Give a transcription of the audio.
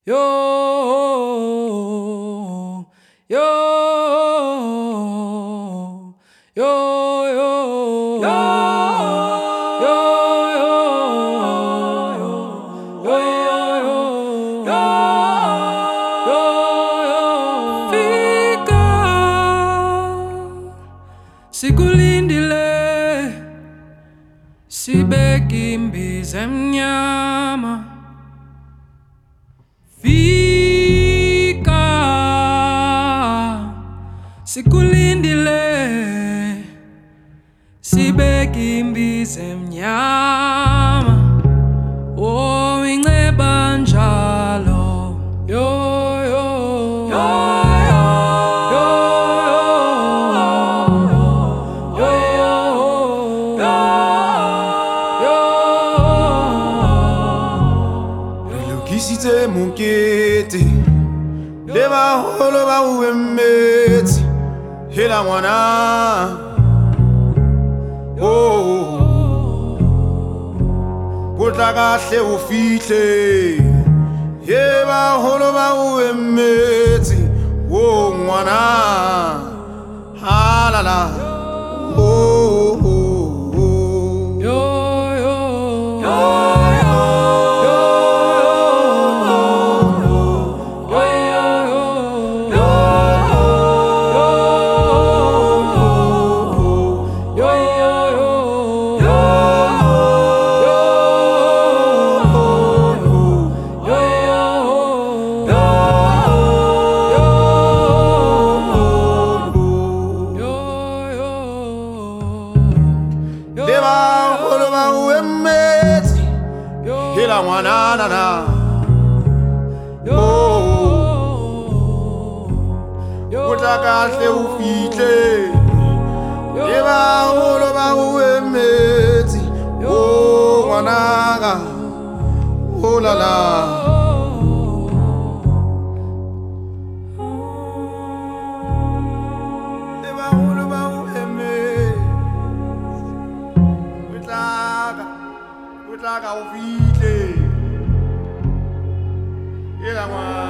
Yo, yo, yo, yo, yo, yo, fika sikulindile sibeke imbiza emnyama. Fika sikulindile sibeke imbiza emnyama. Oh, inceba njalo yo yo yo yo yo yo Lokisite mukete leba holo ba uemeti hela mwana oh Kutla kahle ufihle yeba holo ba uemeti wo mwana halala oh yo hela mwana na na Kutla kahle ufihle yeba holo ba uemeti oh mwanaka oh la la yeba holo ba uemeti Kutla ka ufihle yela mwana